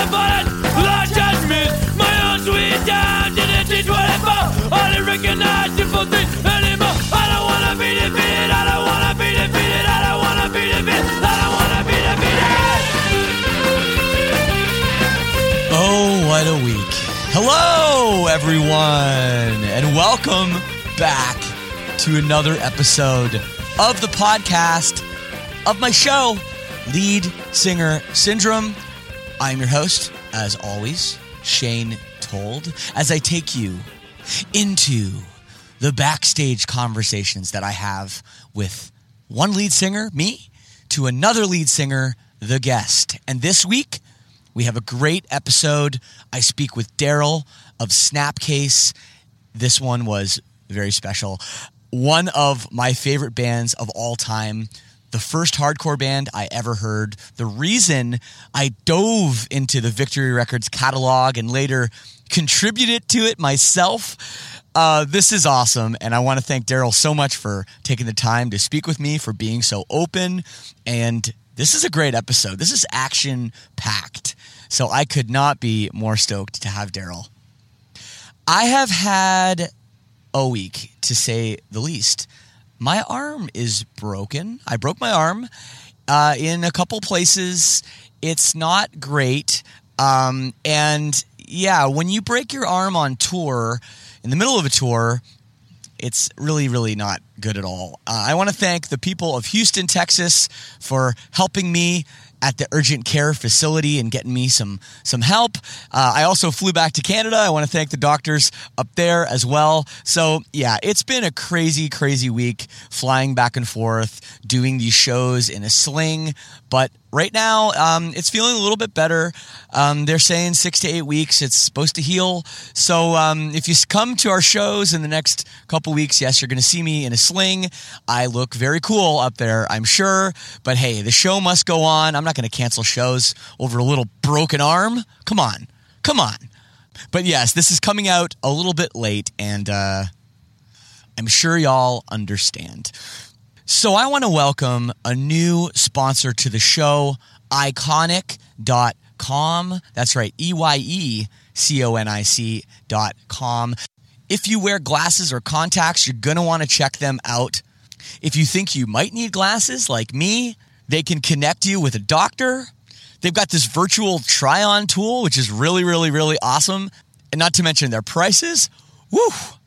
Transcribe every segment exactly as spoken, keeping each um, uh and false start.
the bullet, the judgment. My own sweet time didn't teach what I fought. I didn't recognize simple things anymore. I don't wanna be defeated. I don't wanna be defeated. I don't wanna be defeated. I don't wanna be defeated. Oh, what a week. Hello, everyone, and welcome back to another episode of the podcast of my show, Lead Singer Syndrome. I'm your host, as always, Shane Told, as I take you into the backstage conversations that I have with one lead singer, me, to another lead singer, the guest. And this week, we have a great episode. I speak with Daryl of Snapcase. This one was very special. One of my favorite bands of all time. The first hardcore band I ever heard. The reason I dove into the Victory Records catalog and later contributed to it myself. Uh, this is awesome, and I want to thank Daryl so much for taking the time to speak with me, for being so open, and this is a great episode. This is action-packed, so I could not be more stoked to have Daryl. I have had a week, to say the least. My arm is broken. I broke my arm uh, in a couple places. It's not great. Um, and yeah, when you break your arm on tour, in the middle of a tour, it's really, really not good at all. Uh, I want to thank the people of Houston, Texas for helping me at the urgent care facility and getting me some some help. Uh, I also flew back to Canada. I want to thank the doctors up there as well. So yeah, it's been a crazy, crazy week flying back and forth, doing these shows in a sling. But right now, um, it's feeling a little bit better. Um, they're saying six to eight weeks. It's supposed to heal. So um, if you come to our shows in the next couple weeks, yes, you're going to see me in a sling. I look very cool up there, I'm sure. But hey, the show must go on. I'm not going to cancel shows over a little broken arm. Come on. Come on. But yes, this is coming out a little bit late, and uh, I'm sure y'all understand. So I want to welcome a new sponsor to the show, Eyeconic dot com. That's right, E Y E C O N I C dot com. If you wear glasses or contacts, you're going to want to check them out. If you think you might need glasses like me, they can connect you with a doctor. They've got this virtual try-on tool, which is really, really, really awesome. And not to mention their prices. Woo!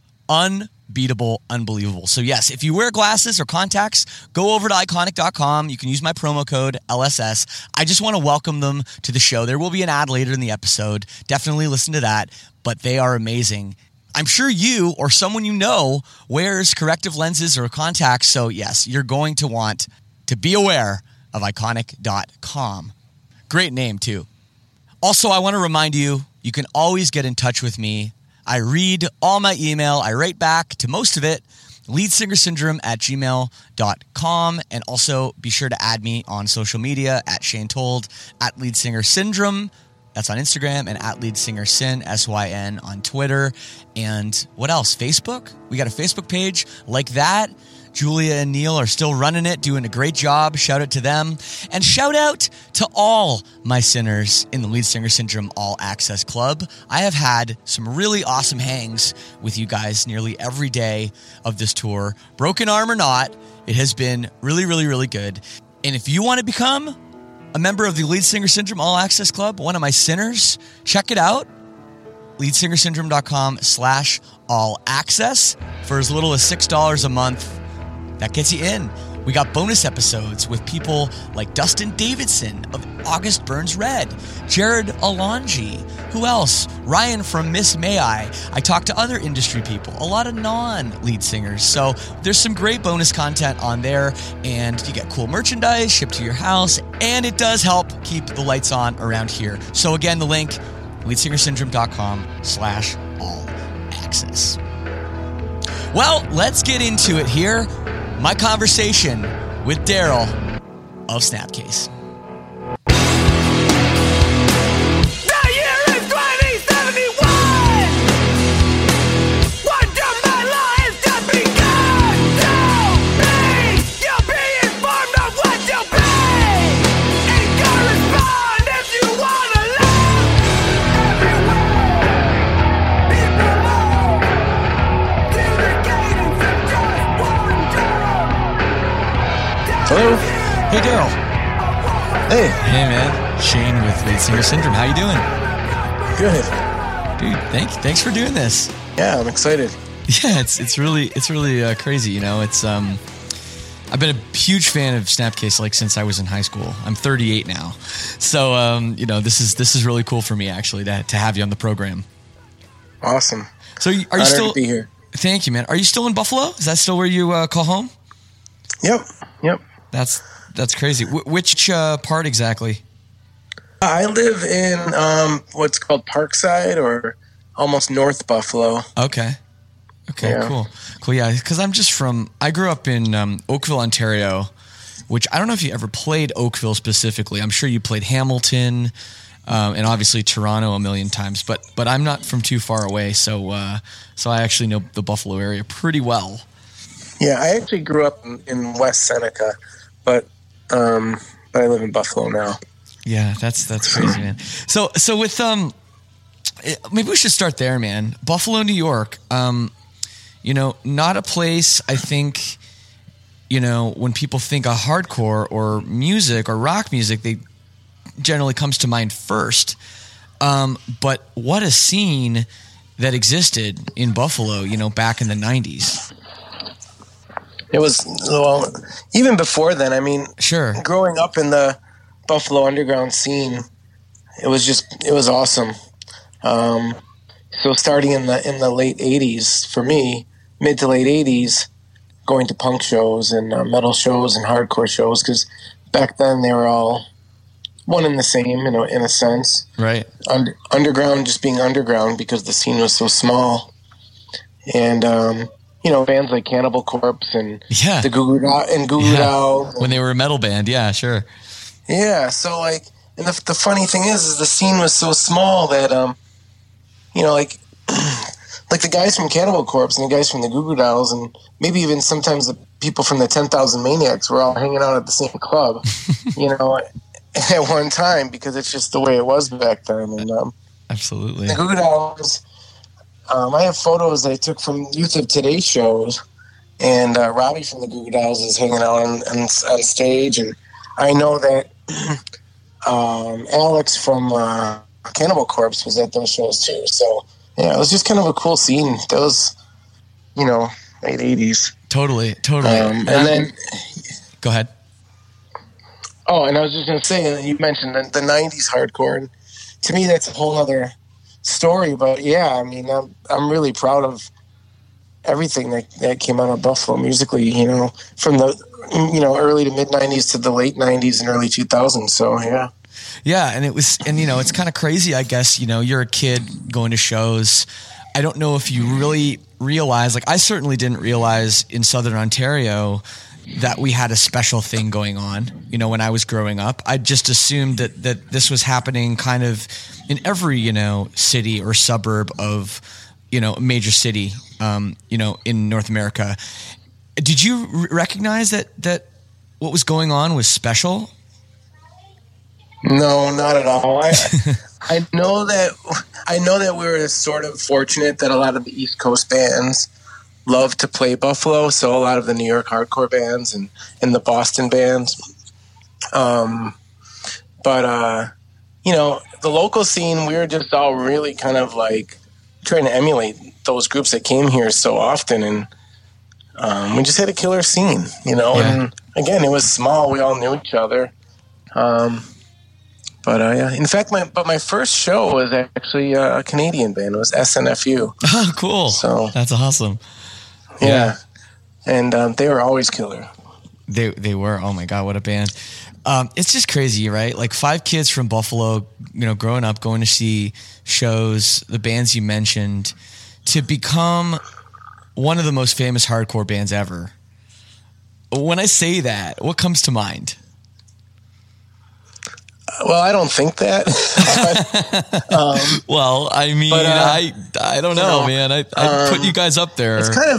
Unbeatable, unbelievable. So yes, if you wear glasses or contacts, go over to Eyeconic dot com. You can use my promo code L S S. I just want to welcome them to the show. There will be an ad later in the episode. Definitely listen to that. But they are amazing. I'm sure you or someone you know wears corrective lenses or contacts. So yes, you're going to want to be aware of Eyeconic dot com. Great name too. Also, I want to remind you, you can always get in touch with me. I read all my email. I write back to most of it. leadsingersyndrome at gmail dot com. And also be sure to add me on social media at Shane Told, at leadsingersyndrome. That's on Instagram, and at leadsingersyn, S Y N, on Twitter. And what else? Facebook? We got a Facebook page like that. Julia and Neil are still running it, doing a great job. Shout out to them. And shout out to all my sinners in the Lead Singer Syndrome All Access Club. I have had some really awesome hangs with you guys nearly every day of this tour. Broken arm or not, it has been really, really, really good. And if you want to become a member of the Lead Singer Syndrome All Access Club, one of my sinners, check it out. leadsingersyndrome dot com slash all access for as little as six dollars a month. That gets you in. We got bonus episodes with people like Dustin Davidson of August Burns Red, Jared Alonji, who else? Ryan from Miss May I. I talked to other industry people, a lot of non-lead singers. So there's some great bonus content on there, and you get cool merchandise shipped to your house, and it does help keep the lights on around here. So again, the link, leadsingersyndrome dot com slash all access. Well, let's get into it here. My conversation with Daryl of Snapcase. The year is twenty seventy-one. What of my life just begun to be? You'll be informed of what you'll be, and correspond if you wanna love Hello. Hey, Daryl. Hey. Hey, man. Shane with Lead Singer Syndrome. How you doing? Good. Dude, thank, thanks for doing this. Yeah, I'm excited. Yeah, it's it's really it's really uh, crazy. You know, it's um, I've been a huge fan of Snapcase like since I was in high school. I'm thirty-eight now, so um, you know, this is this is really cool for me actually to to have you on the program. Awesome. So, you- are you Honored still? to be here. Thank you, man. Are you still in Buffalo? Is that still where you uh, call home? Yep. Yep. That's that's crazy. Wh- which uh, part exactly? I live in um, what's called Parkside, or almost North Buffalo. Okay. Okay, Yeah. cool. Cool, yeah, because I'm just from, I grew up in um, Oakville, Ontario, which I don't know if you ever played Oakville specifically. I'm sure you played Hamilton um, and obviously Toronto a million times, but but I'm not from too far away, so uh, so I actually know the Buffalo area pretty well. Yeah, I actually grew up in, in West Seneca, but um, but I live in Buffalo now. Yeah, that's that's crazy, man. So so with um, eh, maybe we should start there, man. Buffalo, New York. Um, you know, not a place. I think, you know, when people think of hardcore or music or rock music, they generally comes to mind first. Um, but what a scene that existed in Buffalo, you know, back in the nineties. It was, well, even before then. I mean, Sure. growing up in the Buffalo underground scene, it was just, it was awesome. Um, so starting in the in the late eighties, for me, mid to late eighties, going to punk shows and uh, metal shows and hardcore shows, because back then they were all one and the same, you know, in a sense. Right. Under, underground just being underground because the scene was so small. And, um, you know, bands like Cannibal Corpse and Yeah. the Goo Goo Doll and Goo Goo Yeah. Doll. When they were a metal band. Yeah, sure. Yeah, so like, and the, the funny thing is, is the scene was so small that, um, you know, like, like the guys from Cannibal Corpse and the guys from the Goo Goo Dolls, and maybe even sometimes the people from the ten thousand Maniacs were all hanging out at the same club, you know, at one time, because it's just the way it was back then. And um, Absolutely. the Goo Goo Dolls, um, I have photos I took from Youth of Today shows, and uh, Robbie from the Goo Goo Dolls is hanging out on, on, on stage, and I know that um, Alex from uh, Cannibal Corpse was at those shows too. So yeah, it was just kind of a cool scene. Those, you know, late eighties. Totally, totally. Um, and then, Go ahead. oh, and I was just gonna say, you mentioned the, the nineties hardcore, and to me that's a whole other story. But yeah, I mean, I'm I'm really proud of everything that, that came out of Buffalo musically. You know, from the you know early to mid nineties to the late nineties and early two thousands. So yeah. Yeah, and it was, and you know, it's kind of crazy, I guess. You know, you're a kid going to shows. I don't know if you really realize, like, I certainly didn't realize in Southern Ontario that we had a special thing going on. You know, when I was growing up, I just assumed that that this was happening kind of in every, you know, city or suburb of, you know, a major city, um, you know, in North America. Did you r- recognize that that what was going on was special? No, not at all. I I know that I know that we were sort of fortunate that a lot of the East Coast bands love to play Buffalo, so a lot of the New York hardcore bands and, and the Boston bands. Um, but uh, you know, the local scene, we were just all really kind of like trying to emulate those groups that came here so often, and um, we just had a killer scene, you know. Yeah. And again, it was small; we all knew each other. Um, But uh, yeah, in fact, my but my first show was actually a Canadian band. It was S N F U. Oh, cool! So that's awesome. Yeah, Yeah. and um, they were always killer. They they were. Oh my god, what a band! Um, it's just crazy, right? Like five kids from Buffalo, you know, growing up, going to see shows, the bands you mentioned, to become one of the most famous hardcore bands ever. When I say that, what comes to mind? Well, I don't think that. um, Well, I mean, But, uh, I I don't know, you know, man. I I um, put you guys up there. it's kind of,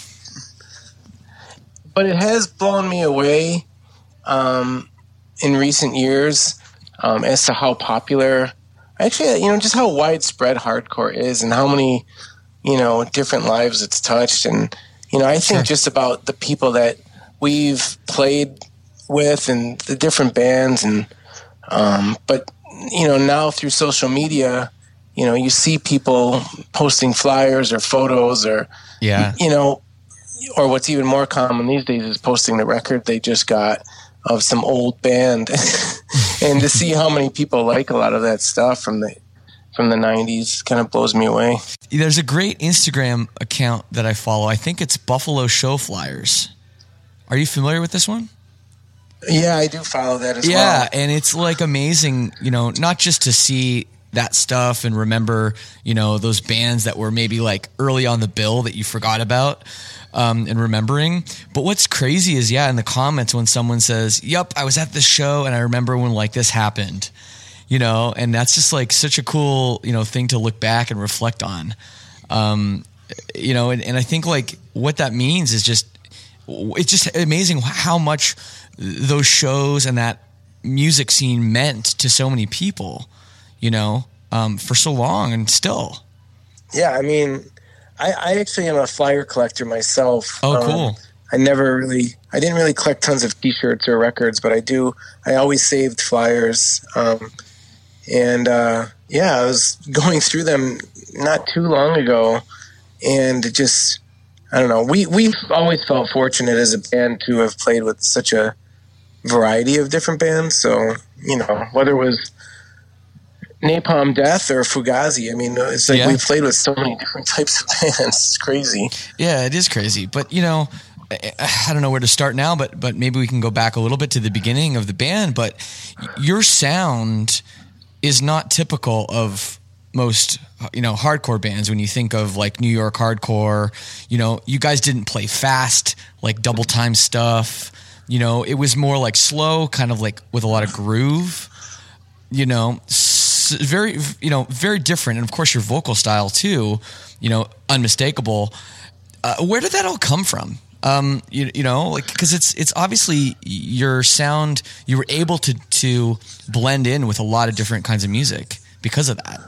but it has blown me away um, in recent years um, as to how popular, actually, you know, just how widespread hardcore is and how many, you know, different lives it's touched. And, you know, I think Sure. just about the people that we've played with and the different bands. And um, but, you know, now through social media, you know, you see people posting flyers or photos or, yeah, you know, or what's even more common these days is posting the record they just got of some old band. And to see how many people like a lot of that stuff from the from the nineties kind of blows me away. There's a great Instagram account that I follow. I think it's Buffalo Show Flyers. Are you familiar with this one? Yeah, I do follow that as yeah, well. Yeah, and it's like amazing, you know, not just to see that stuff and remember, you know, those bands that were maybe like early on the bill that you forgot about, um, and remembering. But what's crazy is, yeah, in the comments when someone says, yep, I was at this show and I remember when like this happened, you know, and that's just like such a cool, you know, thing to look back and reflect on. Um, you know, and, and I think like what that means is just, it's just amazing how much those shows and that music scene meant to so many people, you know, um, for so long and still. Yeah, I mean, I, I actually am a flyer collector myself. Oh, um, cool. I never really, I didn't really collect tons of T-shirts or records, but I do, I always saved flyers. Um, and uh, yeah, I was going through them not too long ago, and it just, I don't know, we, we've always felt fortunate as a band to have played with such a variety of different bands. So, you know, whether it was Napalm Death or Fugazi, I mean, it's like yeah. we played with so many different types of bands. It's crazy. Yeah, it is crazy. But, you know, I don't know where to start now, but but maybe we can go back a little bit to the beginning of the band. But your sound is not typical of most, you know, hardcore bands. When you think of like New York hardcore, you know, you guys didn't play fast, like double time stuff. You know, it was more like slow, kind of like with a lot of groove, you know, very, you know, very different. And of course your vocal style too, you know, unmistakable. Uh, where did that all come from? Um, you, you know, like, cause it's, it's obviously your sound, you were able to, to blend in with a lot of different kinds of music because of that.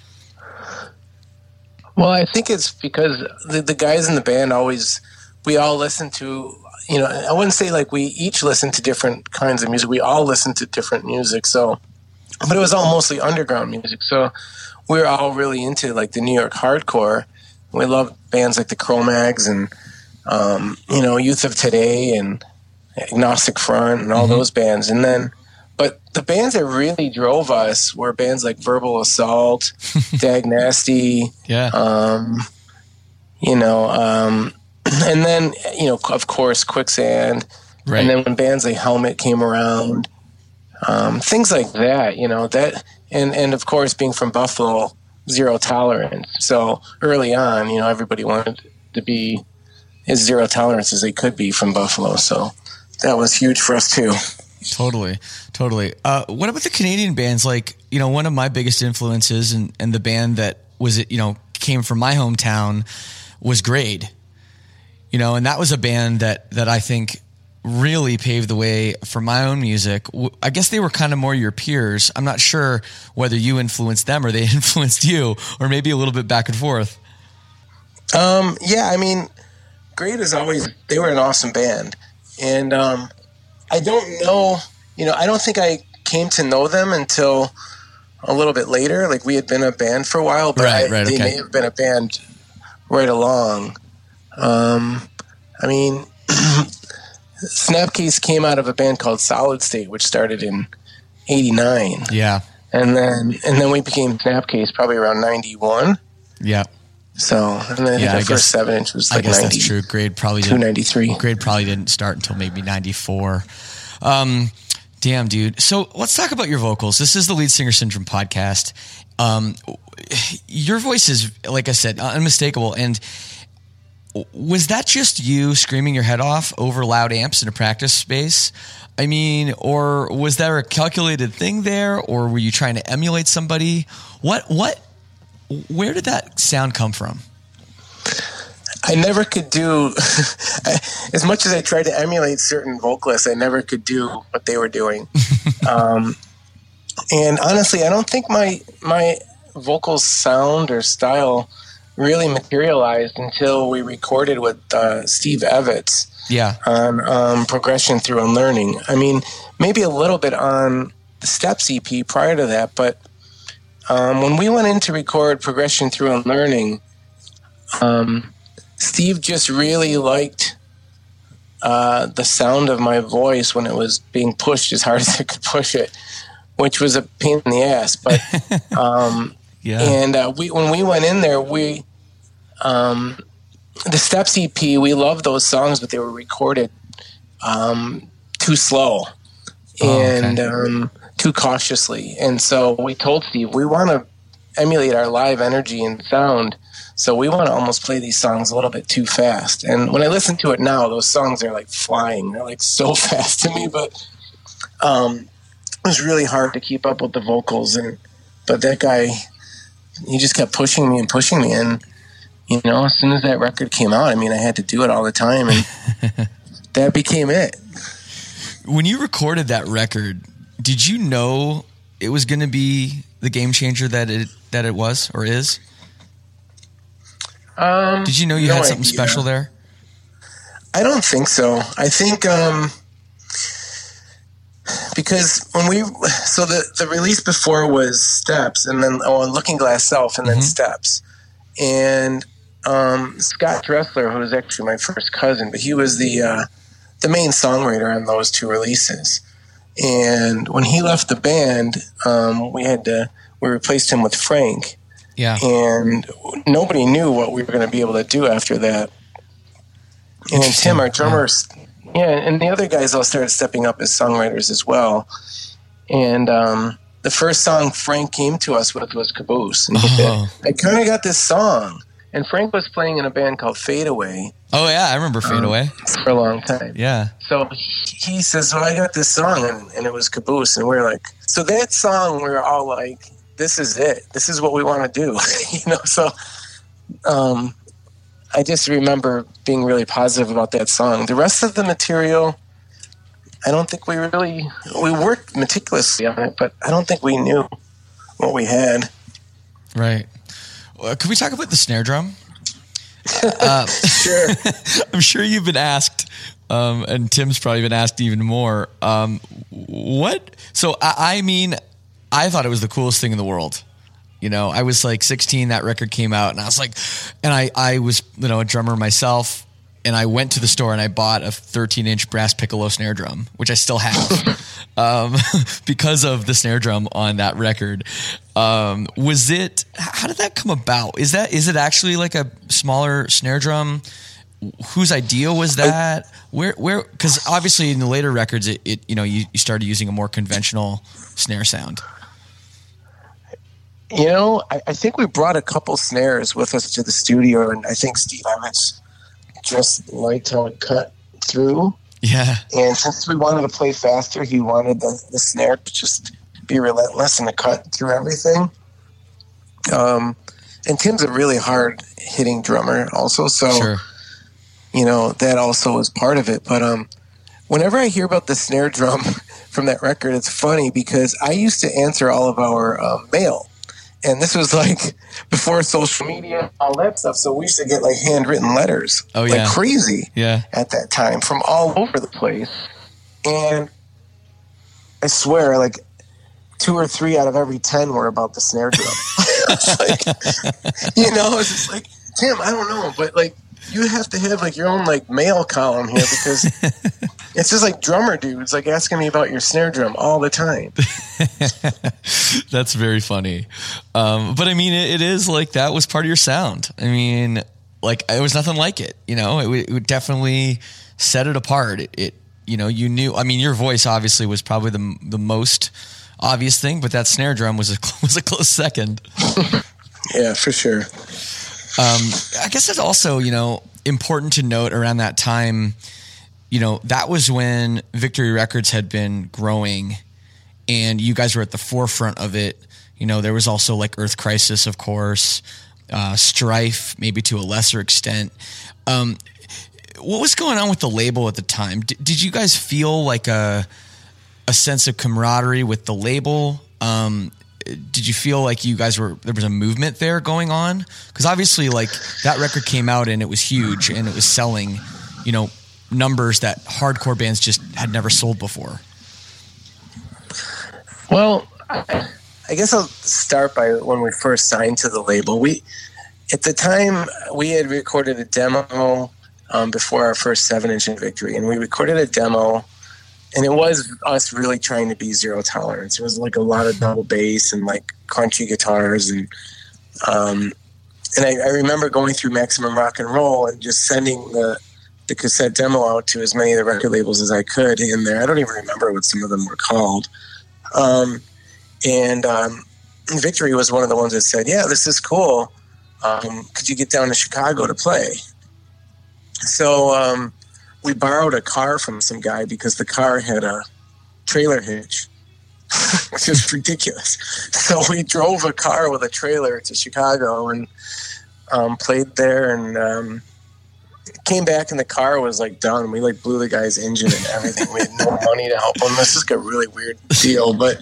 Well, I think it's because the, the guys in the band always, we all listen to, you know, I wouldn't say like we each listen to different kinds of music. We all listen to different music. So, but it was all mostly underground music. So we were all really into like the New York hardcore. We loved bands like the Cro-Mags and, um, you know, Youth of Today and Agnostic Front and all mm-hmm. those bands. And then, but the bands that really drove us were bands like Verbal Assault, Dag Nasty, yeah. um, you know, um, and then, you know, of course, Quicksand. Right. And then when bands like Helmet came around, um, things like that, you know, that, and, and of course, being from Buffalo, Zero Tolerance. So early on, you know, everybody wanted to be as zero tolerance as they could be from Buffalo. So that was huge for us too. Totally. Totally. Uh, what about the Canadian bands? Like, you know, one of my biggest influences and, and the band that was, you know, came from my hometown was Grade. You know, and that was a band that, that I think really paved the way for my own music. I guess they were kind of more your peers. I'm not sure whether you influenced them or they influenced you, or maybe a little bit back and forth. Um, yeah, I mean, Grade is always, they were an awesome band. And um, I don't know, you know, I don't think I came to know them until a little bit later. Like we had been a band for a while, but right, I, right, they okay. may have been a band right along. Um, I mean, Snapcase came out of a band called Solid State, which started in eighty-nine. Yeah. And then, and then we became Snapcase probably around ninety-one. Yeah. So, and then I think yeah, the I first guess, seven inch was like I guess ninety. That's true. Grade probably didn't, ninety-three. Grade probably didn't start until maybe ninety-four. Um, damn, dude. So let's talk about your vocals. This is the Lead Singer Syndrome podcast. Um, your voice is, like I said, unmistakable. And was that just you screaming your head off over loud amps in a practice space? I mean, or was there a calculated thing there, or were you trying to emulate somebody? What, what, where did that sound come from? I never could do, as much as I tried to emulate certain vocalists, I never could do what they were doing. um, and honestly, I don't think my, my vocal sound or style really materialized until we recorded with uh, Steve Evitz Yeah. on um, Progression Through Unlearning. I mean, maybe a little bit on the Steps E P prior to that, but um, when we went in to record Progression Through Unlearning, um, Steve just really liked uh, the sound of my voice when it was being pushed as hard as I could push it, which was a pain in the ass. But um, Yeah. and uh, we when we went in there, we um, the Steps E P, we loved those songs, but they were recorded um, too slow Oh, okay. and um, too cautiously. And so we told Steve, we want to emulate our live energy and sound, so we want to almost play these songs a little bit too fast. And when I listen to it now, those songs are like flying. They're like so fast to me, but um, it was really hard to keep up with the vocals. And but that guy, he just kept pushing me and pushing me. And, you know, as soon as that record came out, I mean, I had to do it all the time. And that became it. When you recorded that record, did you know it was going to be the game changer that it that it was or is? Um, Did you know you no had something idea. special there? I don't think so. I think um, because when we so the the release before was Steps, and then oh, Looking Glass Self, and then Mhm. Steps, and um, Scott Dressler, who was actually my first cousin, but he was the uh, the main songwriter on those two releases. And when he left the band, um, we had to we replaced him with Frank. Yeah. And nobody knew what we were going to be able to do after that. And Interesting. Tim, our drummer, yeah, and the other guys all started stepping up as songwriters as well. And um, the first song Frank came to us with was Caboose. And he Oh. said, I kind of got this song. And Frank was playing in a band called Fade Away Oh yeah, I remember Fade Um, Away. for a long time. Yeah. So he says, well, I got this song, and, and it was Caboose. And we we're like, so that song, we were all like, this is it. This is what we want to do. you know, so um, I just remember being really positive about that song. The rest of the material, I don't think we really, we worked meticulously on it, but I don't think we knew what we had. Right. Uh, could we talk about the snare drum? Uh, Sure. I'm sure you've been asked, um, and Tim's probably been asked even more. Um, what? So I, I mean, I thought it was the coolest thing in the world. You know, I was like sixteen, that record came out, and I was like, and I, I was, you know, a drummer myself, and I went to the store and I bought a thirteen inch brass piccolo snare drum, which I still have, um, because of the snare drum on that record. Um, was it, how did that come about? Is that, is it actually like a smaller snare drum? Whose idea was that? Where, where, cause obviously in the later records, it, it you know, you, you started using a more conventional snare sound. You know, I, I think we brought a couple snares with us to the studio, and I think Steve Evans just liked how it cut through. Yeah. And since we wanted to play faster, he wanted the, the snare to just be relentless and to cut through everything. Um, and Tim's a really hard hitting drummer also, so Sure. you know that also was part of it. But um, whenever I hear about the snare drum from that record, it's funny because I used to answer all of our uh, mail. And this was like before social media, all that stuff. So we used to get like handwritten letters, Oh, like yeah. crazy Yeah. at that time from all over the place. And I swear, like two or three out of every ten were about the snare drum. It's like, you know, it's just like, Tim, I don't know, but like you have to have like your own like mail column here because it's just like drummer dudes like asking me about your snare drum all the time. That's very funny. Um, but I mean, it, it is like that was part of your sound. I mean, like it was nothing like it, you know, it, would- it would definitely set it apart. It, it, you know, you knew, I mean, your voice obviously was probably the, the most obvious thing, but that snare drum was a, was a close second. Yeah, for sure. Um, I guess it's also, you know, important to note around that time, you know, that was when Victory Records had been growing and you guys were at the forefront of it. You know, there was also like Earth Crisis, of course, uh, Strife, maybe to a lesser extent. Um, what was going on with the label at the time? D- did you guys feel like a, a sense of camaraderie with the label? Um, did you feel like you guys were, there was a movement there going on? Because obviously, like, that record came out and it was huge and it was selling, you know, numbers that hardcore bands just had never sold before. Well, I, I guess I'll start by when we first signed to the label. We, at the time, we had recorded a demo um, before our first seven-inch in Victory, and we recorded a demo, and it was us really trying to be Zero Tolerance. It was like a lot of double bass and like crunchy guitars, and um, and I, I remember going through Maximum Rock and Roll and just sending the the cassette demo out to as many of the record labels as I could in there. I don't even remember what some of them were called. Um, and um, Victory was one of the ones that said, yeah, this is cool. Um, could you get down to Chicago to play? So um, we borrowed a car from some guy because the car had a trailer hitch, which is ridiculous. So we drove a car with a trailer to Chicago and um, played there, and um, came back and the car was like done. We like blew the guy's engine and everything. We had no money to help him. This is like a really weird deal, but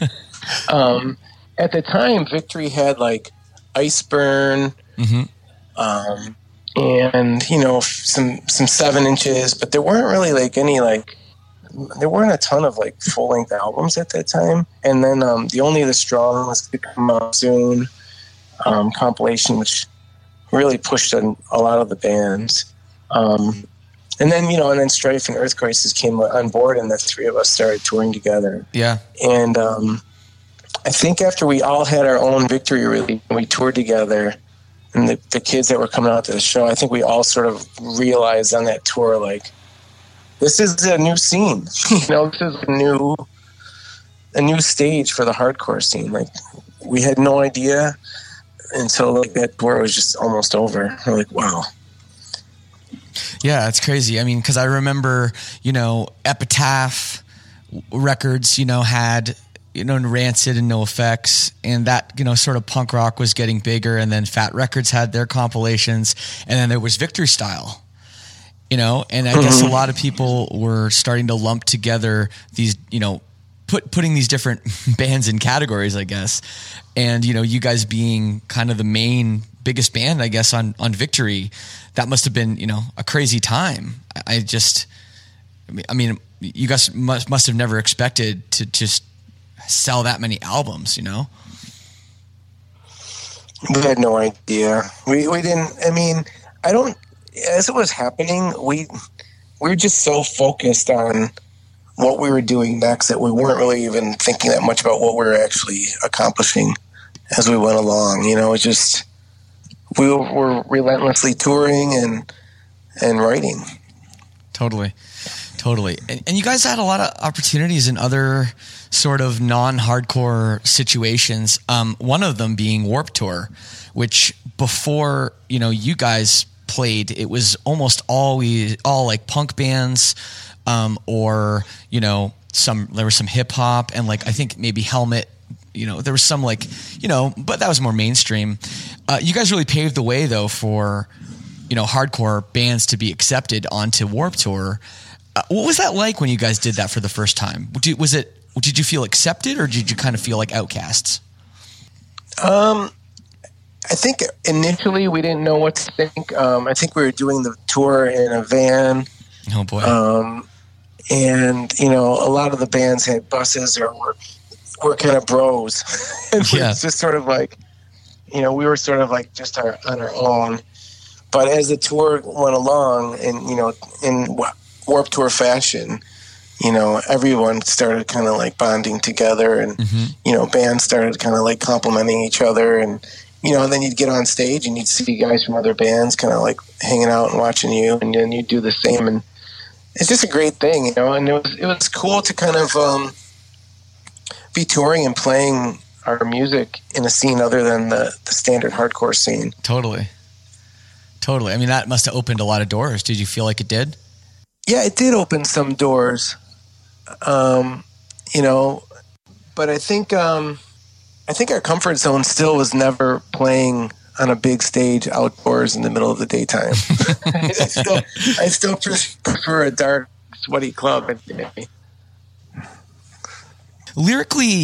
um, at the time, Victory had like Iceburn, mm-hmm. um, and you know some some seven inches, but there weren't really like any like there weren't a ton of like full length albums at that time. And then um, the Only the Strong was to come out soon, um, compilation, which really pushed a, a lot of the bands. Um, and then, you know, and then Strife and Earth Crisis came on board, and the three of us started touring together. Yeah. And um, I think after we all had our own Victory release, we toured together, and the, the kids that were coming out to the show, I think we all sort of realized on that tour, like, this is a new scene. You know, this is a new, a new stage for the hardcore scene. Like, we had no idea until like that tour was just almost over. We're like, wow. Yeah, it's crazy. I mean, because I remember, you know, Epitaph Records, you know, had, you know, Rancid and NoFX, and that, you know, sort of punk rock was getting bigger, and then Fat Records had their compilations, and then there was Victory Style, you know, and I mm-hmm. guess a lot of people were starting to lump together these, you know, put putting these different bands in categories, I guess, and, you know, you guys being kind of the main biggest band, I guess, on, on Victory, that must have been, you know, a crazy time. I just, I mean, you guys must, must have never expected to just sell that many albums, you know? We had no idea. We, we didn't, I mean, I don't, as it was happening, we, we were just so focused on what we were doing next that we weren't really even thinking that much about what we were actually accomplishing as we went along. You know, it just, we were relentlessly touring and and writing. Totally, totally. And, and you guys had a lot of opportunities in other sort of non-hardcore situations. Um, one of them being Warped Tour, which before, you know, you guys played, it was almost always all like punk bands, um, or, you know, some there was some hip hop, and like I think maybe Helmet. You know, there was some like, you know, but that was more mainstream. Uh, you guys really paved the way, though, for, you know, hardcore bands to be accepted onto Warped Tour. Uh, what was that like when you guys did that for the first time? Did, was it? Did you feel accepted, or did you kind of feel like outcasts? Um, I think initially we didn't know what to think. Um, I think we were doing the tour in a van. Oh boy. Um, and you know, a lot of the bands had buses or were. We're kind of bros. And yeah. It's just sort of like, you know, we were sort of like just our, on our own. But as the tour went along, and, you know, in Warped Tour fashion, you know, everyone started kind of like bonding together, and, mm-hmm. you know, bands started kind of like complimenting each other. And, you know, and then you'd get on stage and you'd see guys from other bands kind of like hanging out and watching you, and then you'd do the same. And it's just a great thing, you know, and it was, it was cool to kind of, um, be touring and playing our music in a scene other than the, the standard hardcore scene. Totally. Totally. I mean, that must have opened a lot of doors. Did you feel like it did? Yeah, it did open some doors. Um, you know, but I think, um, I think our comfort zone still was never playing on a big stage outdoors in the middle of the daytime. I still, I still prefer a dark, sweaty club. Lyrically,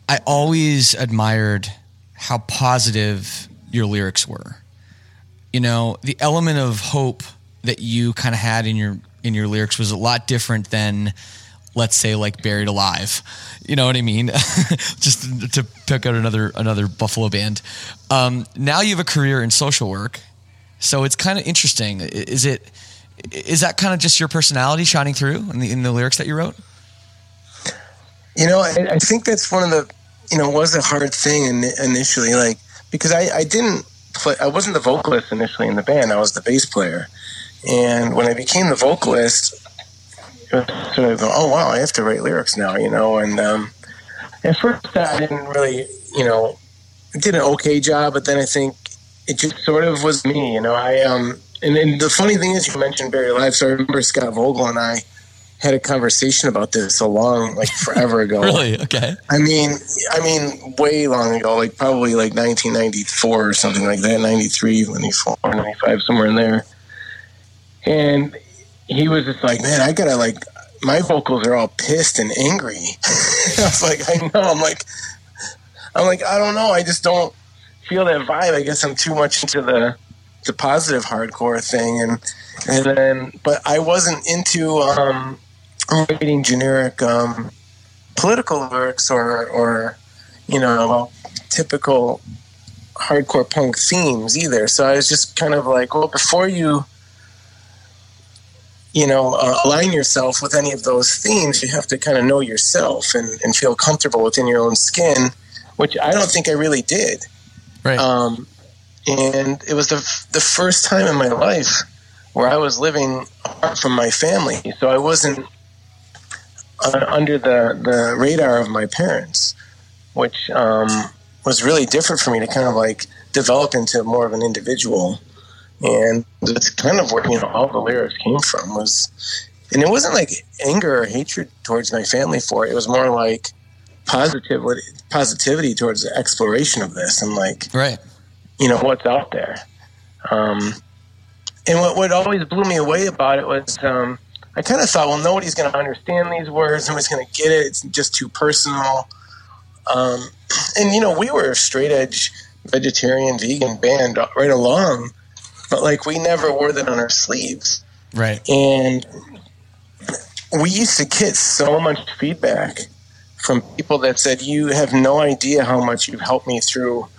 I always admired how positive your lyrics were. You know, the element of hope that you kind of had in your in your lyrics was a lot different than, let's say, like Buried Alive. You know what I mean? Just to pick out another another Buffalo band. Um, now you have a career in social work, so it's kind of interesting. Is it is that kind of just your personality shining through in the in the lyrics that you wrote? You know, I, I think that's one of the, you know, was a hard thing in, initially, like, because I, I didn't play, I wasn't the vocalist initially in the band. I was the bass player. And when I became the vocalist, it was sort of, oh, wow, I have to write lyrics now, you know. And um, at first I didn't really, you know, did an okay job, but then I think it just sort of was me, you know. I um, and, and the funny thing is, you mentioned Buried Alive, so I remember Scott Vogel and I had a conversation about this so long, like forever ago. Really? Okay. I mean, I mean, way long ago, like probably like nineteen ninety-four or something like that, ninety-three, ninety-four, ninety-five, somewhere in there. And he was just like, man, I gotta like, my vocals are all pissed and angry. I was like, I know. I'm like, I'm like, I don't know. I just don't feel that vibe. I guess I'm too much into the the positive hardcore thing, and and then, but I wasn't into um, writing generic um, political lyrics or or you know typical hardcore punk themes either. So I was just kind of like, well, before you you know uh, align yourself with any of those themes, you have to kind of know yourself and, and feel comfortable within your own skin, which I don't think I really did. Right. Um, and it was the the first time in my life where I was living apart from my family, so I wasn't uh, under the, the radar of my parents, which um, was really different for me to kind of like develop into more of an individual. And that's kind of where, you know, all the lyrics came from was, and it wasn't like anger or hatred towards my family for it. It was more like positivity, positivity towards the exploration of this and like, right. you know, what's out there. Um, and what, what always blew me away about it was um, I kind of thought, well, nobody's going to understand these words. Nobody's going to get it. It's just too personal. Um, and, you know, we were a straight edge vegetarian, vegan band right along, but like we never wore that on our sleeves. Right. And we used to get so much feedback from people that said, you have no idea how much you've helped me through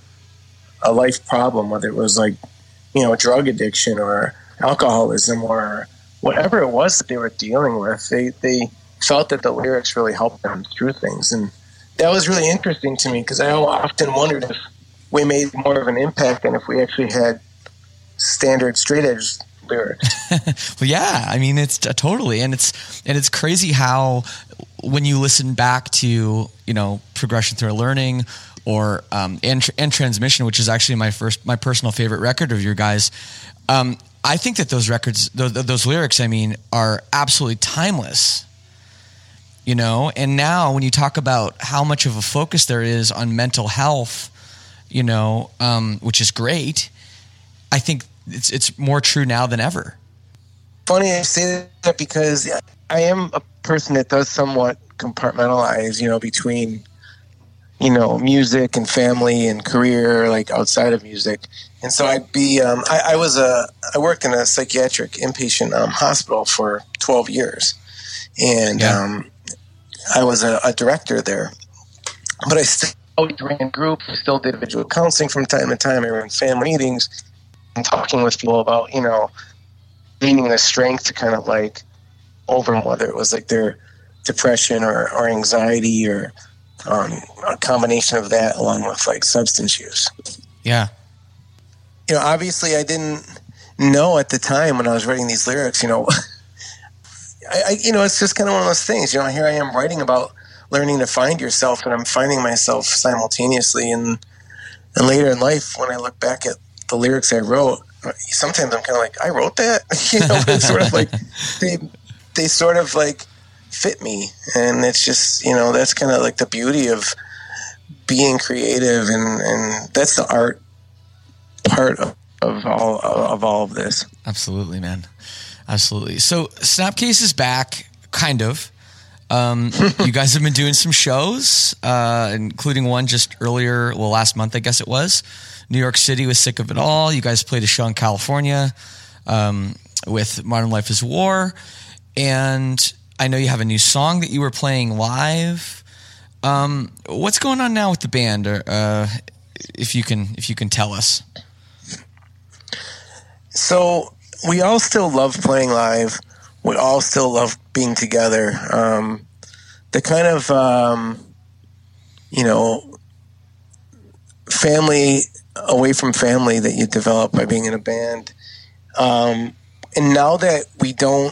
a life problem, whether it was like, you know, drug addiction or alcoholism or whatever it was that they were dealing with. They they felt that the lyrics really helped them through things. And that was really interesting to me because I often wondered if we made more of an impact than if we actually had standard straight edge lyrics. Well, yeah, I mean, it's uh, totally. And it's, and it's crazy how when you listen back to, you know, Progression Through Learning or um, and, and Transmission, which is actually my first, my personal favorite record of your guys. Um, I think that those records, those, those lyrics, I mean, are absolutely timeless, you know? And now when you talk about how much of a focus there is on mental health, you know, um, which is great, I think it's, it's more true now than ever. Funny I say that because I am a person that does somewhat compartmentalize, you know, between, you know, music and family and career, like outside of music. And so I'd be, um, I, I was a, I worked in a psychiatric inpatient um, hospital for twelve years. And yeah. um, I was a, a director there. But I still always ran groups, still did individual counseling from time to time. I ran family meetings and talking with people about, you know, gaining the strength to kind of like overcome whether it was like their depression or, or anxiety or um, a combination of that along with like substance use. Yeah. You know, obviously I didn't know at the time when I was writing these lyrics, you know, I, I, you know, it's just kind of one of those things, you know, here I am writing about learning to find yourself and I'm finding myself simultaneously. And, and later in life, when I look back at the lyrics I wrote, sometimes I'm kind of like, I wrote that, you know, it's sort of like they, they sort of like fit me. And it's just, you know, that's kind of like the beauty of being creative. And, and that's the art part of, of all, of all of this. Absolutely, man. Absolutely. So Snapcase is back, kind of. Um, you guys have been doing some shows, uh, including one just earlier, well, last month, I guess it was. New York City was Sick of It All. You guys played a show in California um, with Modern Life is War. And I know you have a new song that you were playing live. Um, what's going on now with the band? Or, uh, if you can, if you can tell us. So we all still love playing live. We all still love being together. Um, the kind of, um, you know, family away from family that you develop by being in a band. Um, and now that we don't,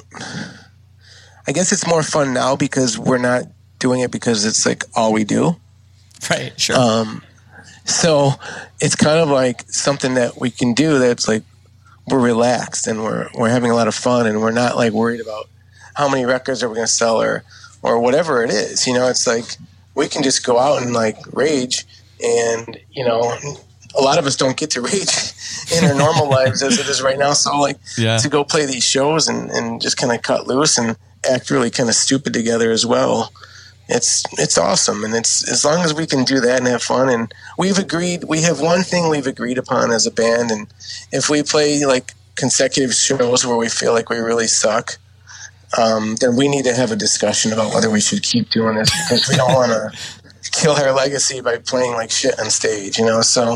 I guess it's more fun now because we're not doing it because it's like all we do. Right, sure. Um, so it's kind of like something that we can do that's like, we're relaxed and we're we're having a lot of fun and we're not like worried about how many records are we going to sell or or whatever it is. You know, it's like we can just go out and like rage, and you know, a lot of us don't get to rage in our normal lives as it is right now. So like yeah. to go play these shows and, and just kind of cut loose and act really kind of stupid together as well. It's it's awesome, and it's as long as we can do that and have fun. And we've agreed, we have one thing we've agreed upon as a band, and if we play like consecutive shows where we feel like we really suck, um, then we need to have a discussion about whether we should keep doing this because we don't want to kill our legacy by playing like shit on stage, you know. So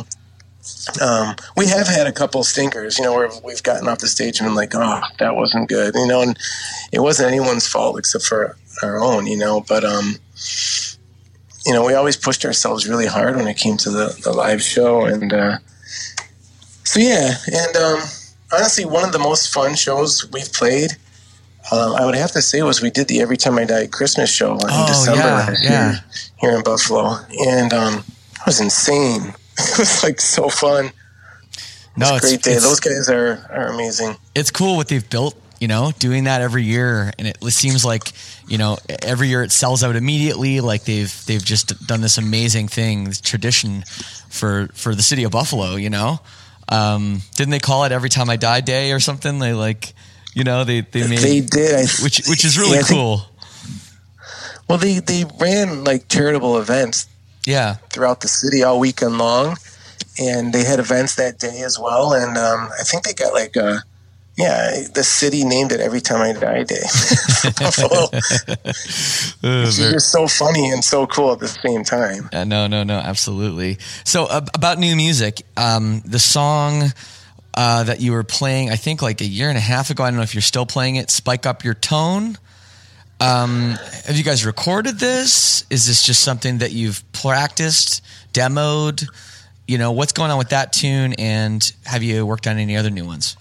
um, we have had a couple stinkers, you know, where we've gotten off the stage and been like, oh, that wasn't good, you know, and it wasn't anyone's fault except for our own, you know, but um you know, we always pushed ourselves really hard when it came to the, the live show, and uh so yeah, and um honestly one of the most fun shows we've played, um, I would have to say, was we did the Every Time I Die Christmas show in oh, December yeah, last yeah. year here in Buffalo, and um it was insane. It was like so fun. No, it was a it's, great day. it's, Those guys are, are amazing. It's cool what they've built, you know, doing that every year, and it seems like, you know, every year it sells out immediately. Like they've they've just done this amazing thing, this tradition for for the city of Buffalo. You know, um, didn't they call it Every Time I Die Day or something? They like, you know, they they made they did, I, which which is really yeah, cool. Think, well, they they ran like charitable events, yeah, throughout the city all weekend long, and they had events that day as well. And um, I think they got like a. Yeah, the city named it Every Time I Die Day. Buffalo. It's just so funny and so cool at the same time. Uh, no, no, no, absolutely. So uh, about new music, um, the song uh, that you were playing, I think like a year and a half ago, I don't know if you're still playing it, Spike Up Your Tone. Um, have you guys recorded this? Is this just something that you've practiced, demoed? You know, what's going on with that tune, and have you worked on any other new ones?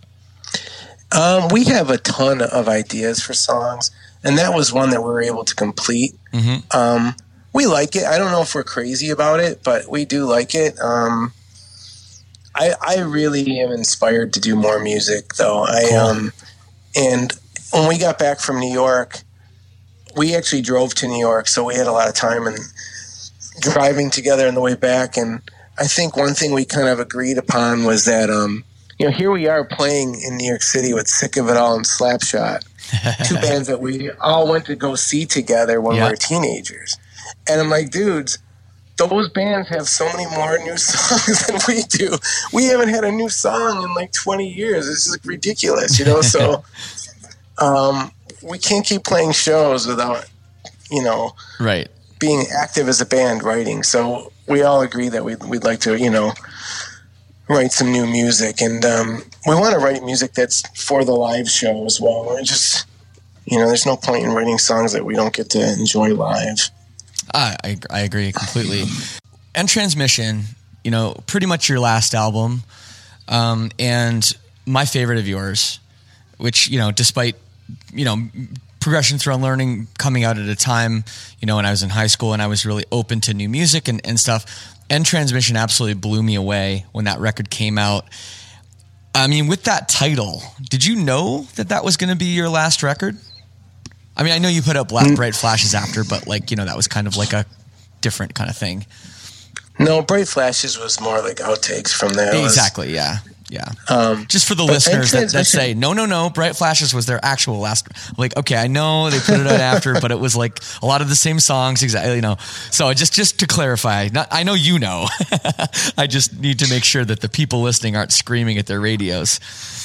Um, we have a ton of ideas for songs, and that was one that we were able to complete. Mm-hmm. Um, we like it. I don't know if we're crazy about it, but we do like it. Um, I, I really am inspired to do more music, though. I cool. um, and when we got back from New York, we actually drove to New York, so we had a lot of time and driving together on the way back. And I think one thing we kind of agreed upon was that. Um, You know, here we are playing in New York City with Sick of It All and Slapshot, two bands that we all went to go see together when yeah. we were teenagers. And I'm like, dudes, those bands have so many more new songs than we do. We haven't had a new song in like twenty years. This is ridiculous, you know? So um, we can't keep playing shows without, you know, right. being active as a band writing. So we all agree that we'd, we'd like to, you know, write some new music, and um, we want to write music that's for the live show as well. We're just, you know, there's no point in writing songs that we don't get to enjoy live. I I, I agree completely. And Transmission, you know, pretty much your last album, um, and my favorite of yours, which, you know, despite, you know, Progression Through Unlearning coming out at a time, you know, when I was in high school and I was really open to new music and, and stuff. And Transmission absolutely blew me away when that record came out. I mean, with that title, did you know that that was going to be your last record? I mean, I know you put out Black Bright Flashes after, but like, you know, that was kind of like a different kind of thing. No, Bright Flashes was more like outtakes from that. Exactly, yeah. Yeah. Um, Just for the but listeners that, that Transmission- say, no, no, no, Bright Flashes was their actual last. Like, okay, I know they put it out after, but it was like a lot of the same songs, exactly. You know, so just just to clarify, not I know you know, I just need to make sure that the people listening aren't screaming at their radios.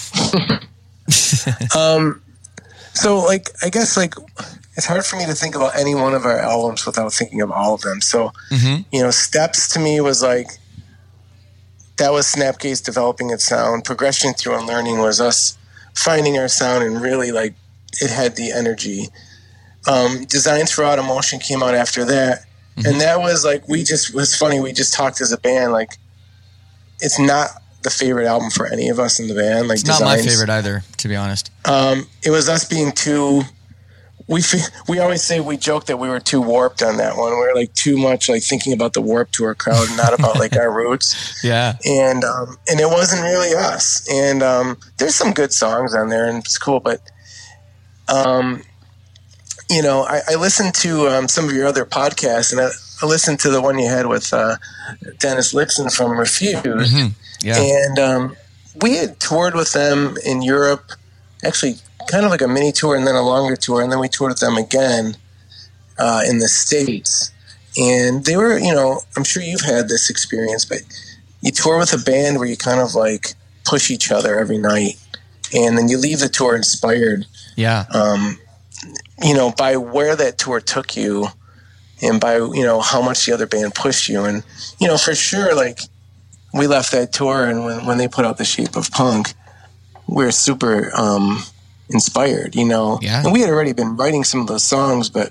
um, so like I guess like it's hard for me to think about any one of our albums without thinking of all of them. So Mm-hmm. you know, Steps to me was like. That was Snapcase developing its sound. Progression Through Unlearning was us finding our sound and really like it had the energy. Um, Designs for Automotion came out after that. Mm-hmm. And that was like, we just, it was funny. We just talked as a band. Like, it's not the favorite album for any of us in the band. Like, It's not Designs. my favorite either, to be honest. Um, it was us being too, we fe- we always say, we joke that we were too warped on that one. We were like too much like thinking about the Warped Tour crowd, not about like our roots. Yeah. And um, and it wasn't really us. And um, there's some good songs on there, and it's cool. But um, you know, I, I listened to um, some of your other podcasts, and I, I listened to the one you had with uh, Dennis Lipson from Refused. Mm-hmm. Yeah. And um, we had toured with them in Europe, actually, kind of like a mini tour, and then a longer tour, and then we toured with them again uh, in the States. And they were, you know, I'm sure you've had this experience, but you tour with a band where you kind of like push each other every night, and then you leave the tour inspired, Yeah. um, you know, by where that tour took you and by, you know, how much the other band pushed you. And, you know, for sure, like, we left that tour, and when, when they put out The Shape of Punk, we were super um, inspired, you know. Yeah. And we had already been writing some of those songs, but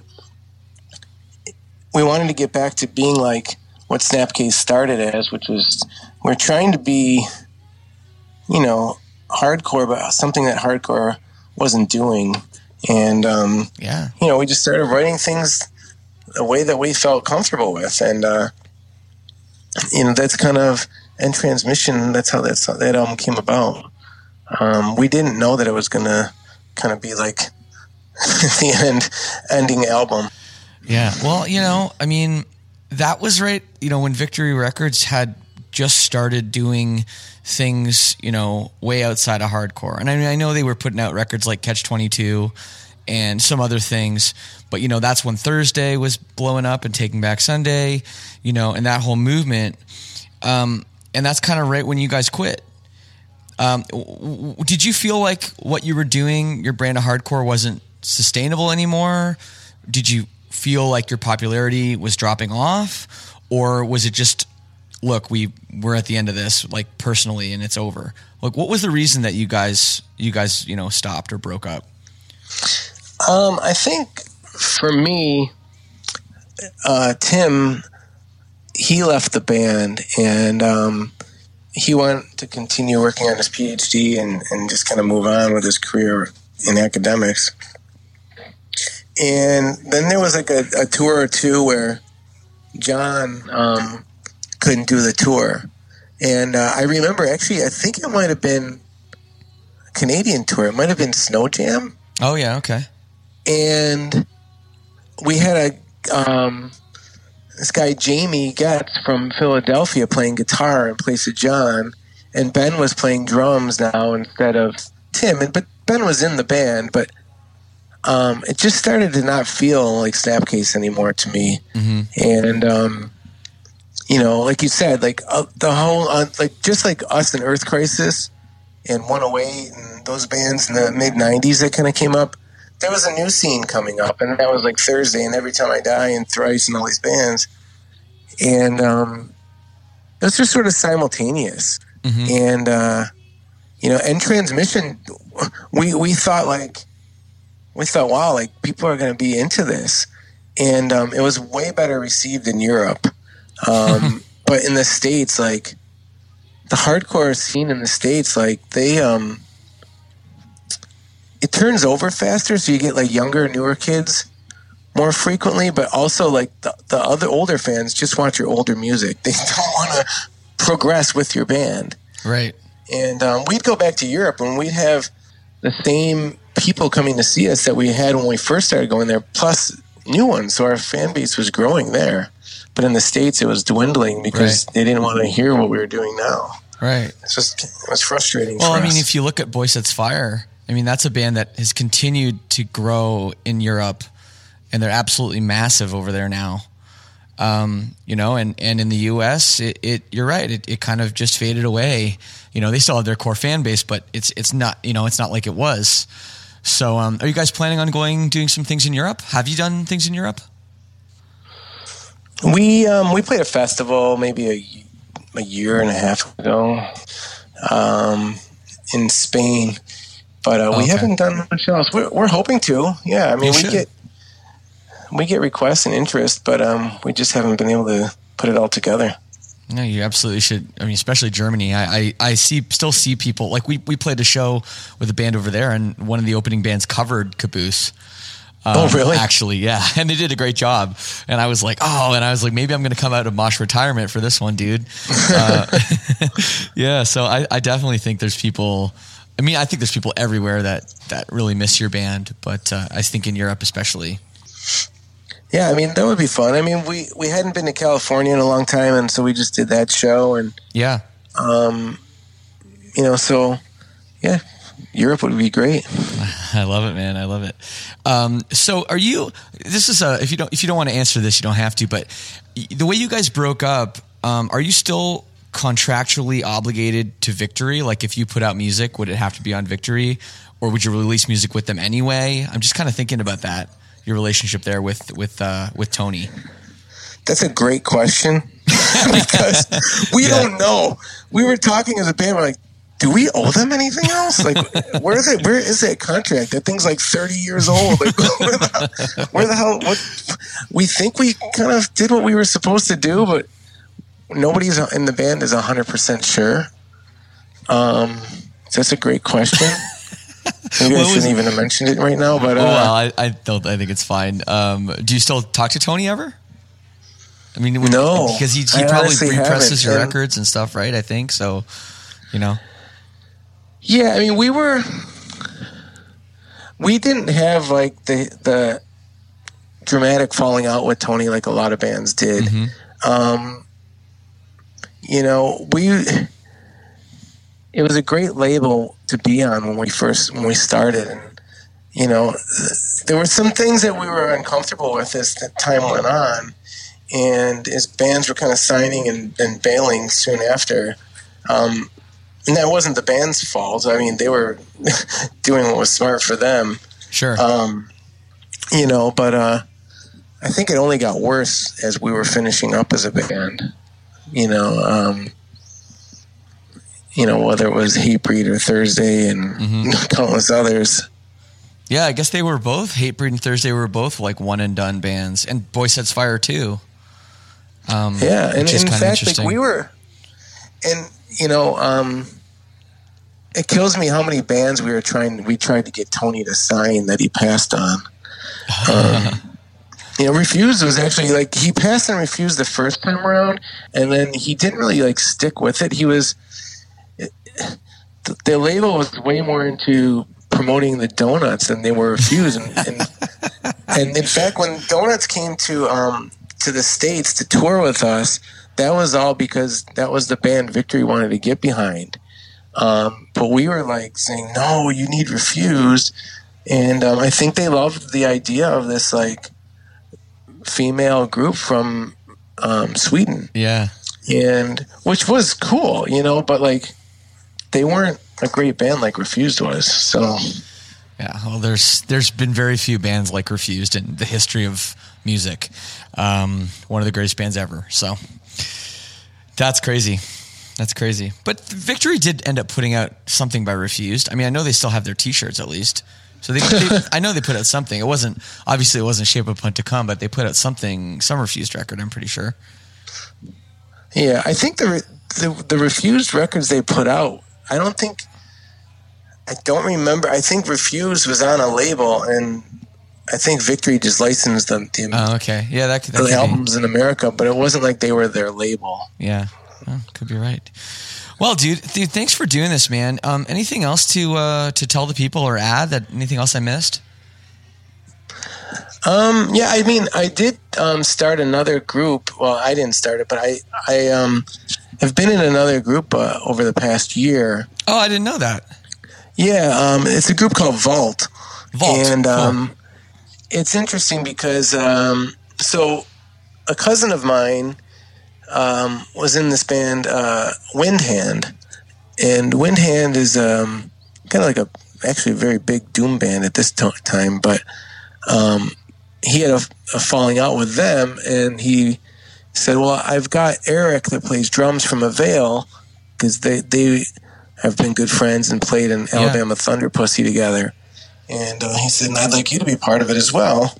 we wanted to get back to being like what Snapcase started as, which was we're trying to be, you know, hardcore, but something that hardcore wasn't doing. And, um, Yeah. you know, we just started writing things the way that we felt comfortable with. And, uh, you know, that's kind of, and Transmission, that's how that's, that album came about. Um, we didn't know that it was going to kind of be like the end ending album. Yeah. Well, you know, I mean, that was right, you know, when Victory Records had just started doing things, you know, way outside of hardcore. And I mean, I know they were putting out records like Catch twenty-two and some other things, but, you know, that's when Thursday was blowing up and Taking Back Sunday, you know, and that whole movement. Um, and that's kind of right when you guys quit. Um, w- w- did you feel like what you were doing, your brand of hardcore, wasn't sustainable anymore? Did you feel like your popularity was dropping off, or was it just, look, we we're at the end of this, like personally, and it's over? Like, what was the reason that you guys, you guys, you know, stopped or broke up? Um, I think for me, uh, Tim, he left the band, and um, he wanted to continue working on his PhD and, and just kind of move on with his career in academics. And then there was like a, a tour or two where John um, couldn't do the tour. And uh, I remember, actually, I think it might have been a Canadian tour. It might have been Snow Jam. Oh yeah, okay. And we had a um, this guy Jamie Getz from Philadelphia playing guitar in place of John, and Ben was playing drums now instead of Tim. And but Ben was in the band, but um, it just started to not feel like Snapcase anymore to me. Mm-hmm. And um, you know, like you said, like uh, the whole uh, like just like us and Earth Crisis and one oh eight and those bands in the mid nineties that kind of came up. There was a new scene coming up, and that was like Thursday and Every Time I Die and Thrice and all these bands. And um, those were sort of simultaneous. Mm-hmm. And, uh, you know, and Transmission, we, we thought like, we thought, wow, like people are going to be into this. And um, it was way better received in Europe. Um, but in the States, like the hardcore scene in the States, like they, um, it turns over faster, so you get like younger, newer kids more frequently, but also like the, the other older fans just want your older music. They don't want to progress with your band. Right. And um, we'd go back to Europe and we'd have the same people coming to see us that we had when we first started going there, plus new ones. So our fan base was growing there. But in the States, it was dwindling because Right. they didn't want to hear what we were doing now. Right. It's just, it was frustrating. Well, for I mean, us. if you look at Boy Sets Fire, I mean, that's a band that has continued to grow in Europe, and they're absolutely massive over there now. Um, you know, and, and in the U S, it, it you're right, it, it kind of just faded away. You know, they still have their core fan base, but it's it's not, you know, it's not like it was. So, um, are you guys planning on going doing some things in Europe? Have you done things in Europe? We um, we played a festival maybe a, a year and a half ago um, in Spain, but uh, we okay. haven't done much else. We're, we're hoping to. Yeah, I mean, You we should. get we get requests and interest, but um, we just haven't been able to put it all together. No, you absolutely should. I mean, especially Germany. I, I, I see still see people like we, we played a show with a band over there, and one of the opening bands covered Caboose. Um, Oh, really? Actually, yeah, and they did a great job. And I was like, oh, and I was like, maybe I'm going to come out of Mosh retirement for this one, dude. Uh, yeah, so I, I definitely think there's people. I mean, I think there's people everywhere that that really miss your band, but uh, I think in Europe especially. Yeah, I mean, that would be fun. I mean, we, we hadn't been to California in a long time, and so we just did that show. And, Yeah. um, you know, so, yeah, Europe would be great. I love it, man. I love it. Um, so are you, this is a, if you don't, if you don't want to answer this, you don't have to, but the way you guys broke up, um, are you still contractually obligated to Victory? Like if you put out music, would it have to be on Victory, or would you release music with them anyway? I'm just kind of thinking about that, your relationship there with, with, uh, with Tony. That's a great question because we Yeah. don't know. We were talking as a band, we're like, do we owe them anything else? Like, where is it? Where is that contract? That thing's like thirty years old. Like, where the, where the hell? What? We think we kind of did what we were supposed to do, but nobody's in the band is a hundred percent sure. Um, so that's a great question. Maybe What I was- shouldn't even have mentioned it right now, but uh, Oh, well, I, I don't, I think it's fine. Um, do you still talk to Tony ever? I mean, when- No, because he, he I probably honestly represses haven't, your and- records and stuff, right? I think so, you know? yeah, I mean, we were, we didn't have like the the dramatic falling out with Tony like a lot of bands did. Mm-hmm. Um, you know, we it was a great label to be on when we first when we started, and you know, there were some things that we were uncomfortable with as the time went on, and as bands were kind of signing and, and bailing soon after. Um, And that wasn't the band's fault. I mean, they were doing what was smart for them. Sure. Um, you know, but uh, I think it only got worse as we were finishing up as a band. You know, um, you know, whether it was Hatebreed or Thursday and Mm-hmm. countless others. Yeah, I guess they were both, Hatebreed and Thursday were both like one and done bands, and Boy Sets Fire too. Um, Yeah, and which is in kinda fact, like interesting. we were, and you know, um, it kills me how many bands we were trying. We tried to get Tony to sign that he passed on. Um, you know, Refused was actually like he passed and Refused the first time around, and then he didn't really like stick with it. He was it, the, the label was way more into promoting the Donuts than they were Refused, and, and and in fact, when Donuts came to um, to the States to tour with us, that was all because that was the band Victory wanted to get behind. Um, but we were like saying, no, you need Refused. And um, I think they loved the idea of this like female group from um, Sweden. Yeah. And which was cool, you know, but like they weren't a great band like Refused was. So Yeah, well, there's there's been very few bands like Refused in the history of music. Um, one of the greatest bands ever. So that's crazy. That's crazy. But Victory did end up putting out something by Refused. I mean, I know they still have their T-shirts at least. So they, they I know they put out something. It wasn't obviously it wasn't Shape of Punt to Come, but they put out something, some Refused record. I'm pretty sure. yeah, I think the the, the Refused records they put out, I don't think. I don't remember. I think Refused was on a label, and I think Victory just licensed them the, Oh, okay. Yeah, that could, that the could be. albums in America, but it wasn't like they were their label. Yeah, oh, could be right. Well, dude, dude, thanks for doing this, man. Um, anything else to uh, to tell the people or add? That anything else I missed? Um, yeah, I mean, I did um, start another group. Well, I didn't start it, but I I um, have been in another group uh, over the past year. Oh, I didn't know that. Yeah, um, it's a group called Vault. Vault. And um, cool. It's interesting because, um, so a cousin of mine um, was in this band, uh, Windhand. And Windhand is um, kind of like a, actually a very big doom band at this t- time, but um, he had a, a falling out with them, and he said, well, I've got Eric that plays drums from Avail, because they, they have been good friends and played in Yeah. Alabama Thunder Pussy together. And uh, he said, and I'd like you to be part of it as well.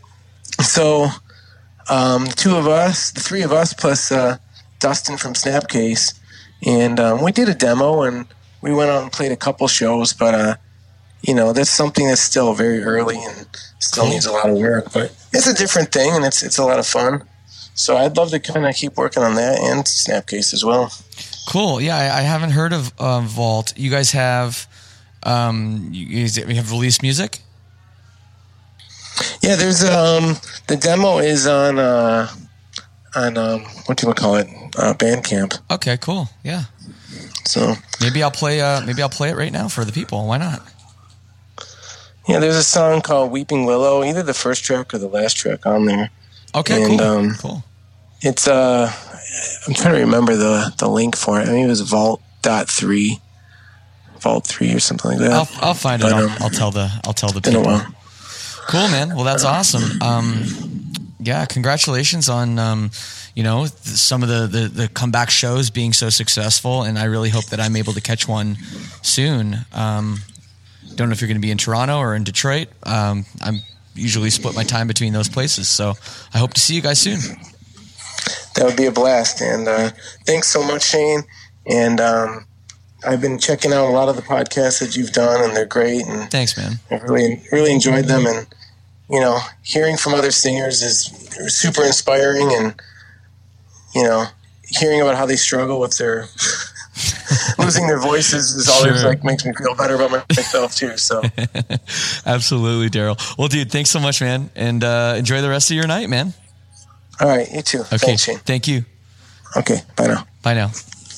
So um, two of us, the three of us, plus uh, Dustin from Snapcase, and um, we did a demo, and we went out and played a couple shows, but, uh, you know, that's something that's still very early and still Cool. needs a lot of work. But it's a different thing, and it's it's a lot of fun. So I'd love to kind of keep working on that and Snapcase as well. Cool. Yeah, I, I haven't heard of uh, Vault. You guys have, um, you, guys, you have released music? Yeah, there's um the demo is on uh on um what do you call it uh, Bandcamp. Okay, cool. Yeah. So Maybe I'll play. Uh, maybe I'll play it right now for the people. Why not? yeah, there's a song called Weeping Willow, either the first track or the last track on there. Okay, And, cool. um, cool. It's uh I'm trying to remember the the link for it. I mean, it was Vault dot three, Vault three or something like that. I'll I'll find it. But, I'll, um, I'll tell the I'll tell the been a people. while. Cool, man. Well, that's awesome. Um, yeah, congratulations on um, you know, th- some of the, the the comeback shows being so successful, and I really hope that I'm able to catch one soon. Um, don't know if you're going to be in Toronto or in Detroit. Um, I'm usually split my time between those places, so I hope to see you guys soon. That would be a blast. And uh, thanks so much, Shane. And um, I've been checking out a lot of the podcasts that you've done, and they're great. And Thanks, man. I've really, really enjoyed them. And, you know, hearing from other singers is super inspiring. And, you know, hearing about how they struggle with their losing their voices is always Sure. like makes me feel better about myself, too. So, Absolutely, Daryl. Well, dude, thanks so much, man. And uh, enjoy the rest of your night, man. all right, you too. Okay. Thanks, Shane. Thank you. Okay, bye now. Bye now.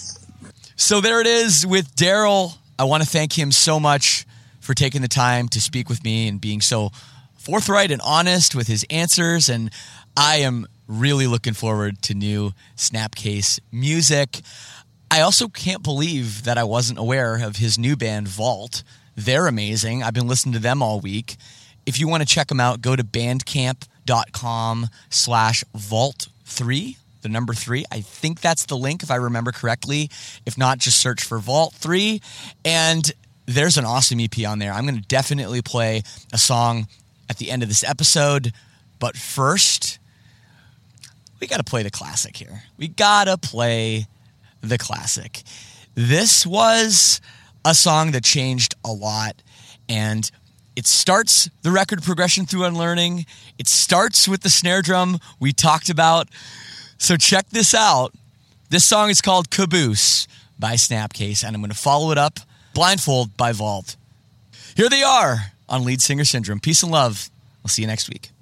So there it is with Daryl. I want to thank him so much for taking the time to speak with me and being so forthright and honest with his answers. And I am really looking forward to new Snapcase music. I also can't believe that I wasn't aware of his new band, Vault. They're amazing. I've been listening to them all week. If you want to check them out, go to bandcamp.com slash vault three. The number three. I think that's the link if I remember correctly. If not, just search for Vault three. And there's an awesome E P on there. I'm going to definitely play a song at the end of this episode. But first, we got to play the classic here. We got to play the classic. This was a song that changed a lot. And it starts the record progression through Unlearning. It starts with the snare drum we talked about. So check this out. This song is called Caboose by Snapcase, and I'm going to follow it up, Blindfold by Vault. Here they are on Lead Singer Syndrome. Peace and love. I'll see you next week.